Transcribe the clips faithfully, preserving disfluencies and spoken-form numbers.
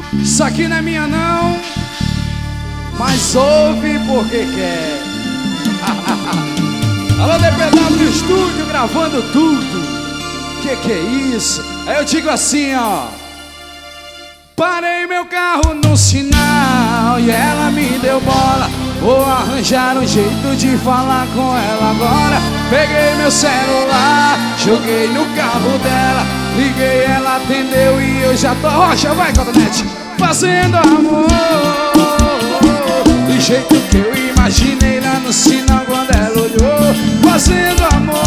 Isso aqui não é minha não, mas ouve porque quer. Alô, D P W Estúdio gravando tudo. Que que é isso? Aí eu digo assim, ó. Parei meu carro no sinal e ela me deu bola. Vou arranjar um jeito de falar com ela agora. Peguei meu celular, joguei no carro dela, liguei, ela atendeu e eu já tô... Rocha, vai, Cotonete! Fazendo amor do jeito que eu imaginei lá no sinal quando ela olhou. Fazendo amor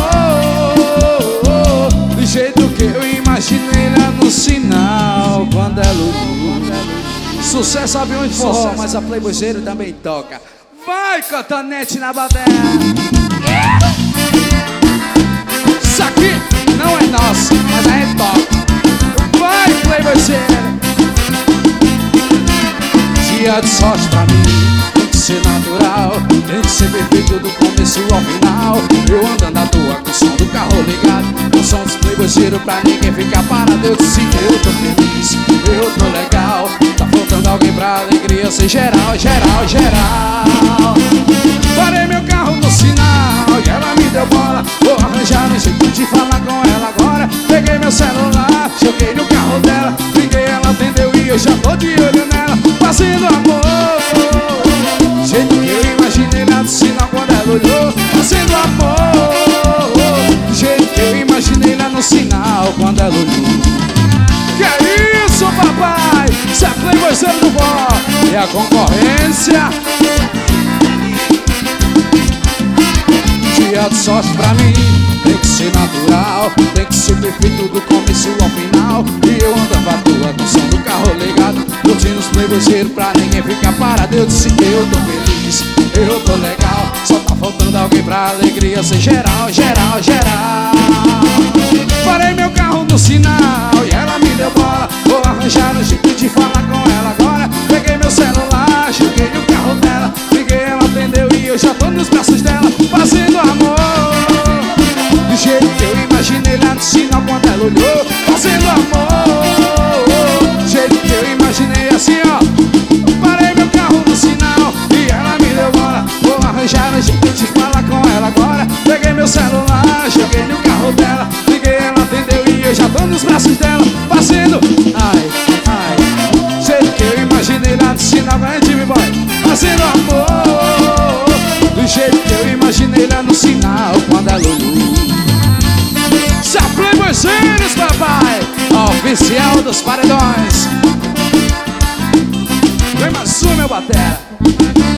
do jeito que eu imaginei lá no sinal quando ela olhou. Sucesso sabe onde for, mas a Playboyzeiro também toca. Vai, Cotonete na bateria. Isso aqui não é nosso, mas a gente toca. Vai, Playboyzeiro. Dia de sorte pra mim tem que ser natural, tem que ser perfeito do começo ao final. Eu andando à toa com o som do carro ligado, com o som dos Playboyzeiro pra ninguém ficar parado. Eu disse que eu tô feliz, eu tô legal. Tá faltando alguém pra alegria ser geral, geral, geral. Parei meu carro no sinal e ela me deu bola. Vou arranjar um jeito de falar com ela agora. Peguei meu celular, joguei no carro dela, liguei, ela atendeu e eu já tô de olho nela. Fazendo amor do jeito que eu imaginei lá no sinal quando ela olhou. Fazendo amor do jeito que eu imaginei lá no sinal quando ela olhou. Que é isso, papai? Isso é Playboyzeiro do vó e a concorrência. Dia de sorte pra mim tem que ser natural, tem que ser perfeito do começo ao final. E eu andava à toa com o som do carro ligado, curtindo os Playboyzeiro pra ninguém ficar parado. Eu disse que eu tô feliz, eu tô legal. Só tá faltando alguém pra alegria ser geral, geral, geral. Parei meu carro no sinal e ela me deu bola. Vou arranjar um jeito de falar com ela agora. Peguei meu celular, joguei no carro dela, liguei, ela atendeu e eu já tô nos braços dela. Fazendo amor do jeito que eu imaginei lá no sinal quando ela olhou. Fazendo amor do jeito que eu imaginei assim, ó. Parei meu carro no sinal e ela me deu bola. Vou arranjar um jeito de falar com ela agora. Peguei meu celular, joguei no carro dela, liguei, ela atendeu e eu já tô nos braços dela. Fazendo, ai, ai, do jeito que eu imaginei lá no sinal quando a gente boy. Fazendo amor do jeito que eu imaginei lá no sinal quando ela olhou. Se a Playboyzeiros, papai, oficial dos paredões. Vem mais um, meu batera.